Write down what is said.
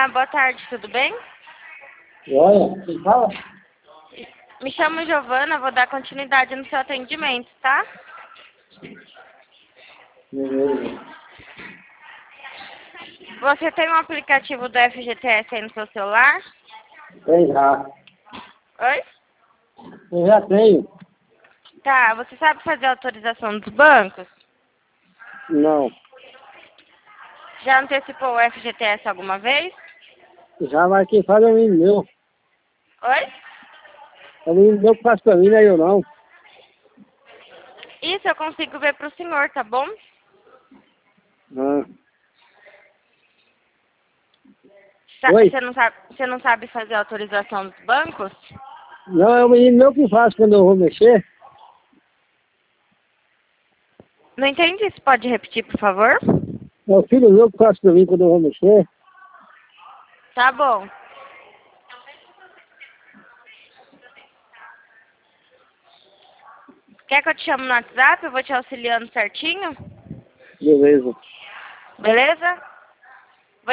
boa tarde, tudo bem? Olha, quem fala? Me chamo Giovana, vou dar continuidade no seu atendimento, tá? Beleza. Você tem um aplicativo do FGTS aí no seu celular? Tem já. Oi? Eu já tenho. Tá, você sabe fazer a autorização dos bancos? Não. Já antecipou o FGTS alguma vez? Já, mas quem faz é o menino meu. Oi? É o menino meu que faz pra mim, não é eu não. Isso eu consigo ver pro senhor, tá bom? Ah. Oi? Você não sabe fazer a autorização dos bancos? Não, é o menino meu que faz quando eu vou mexer. Não entendi, você pode repetir, por favor? É o filho meu que faz pra mim quando eu vou mexer. Tá bom. Quer que eu te chame no WhatsApp? Eu vou te auxiliando certinho? Beleza. Beleza?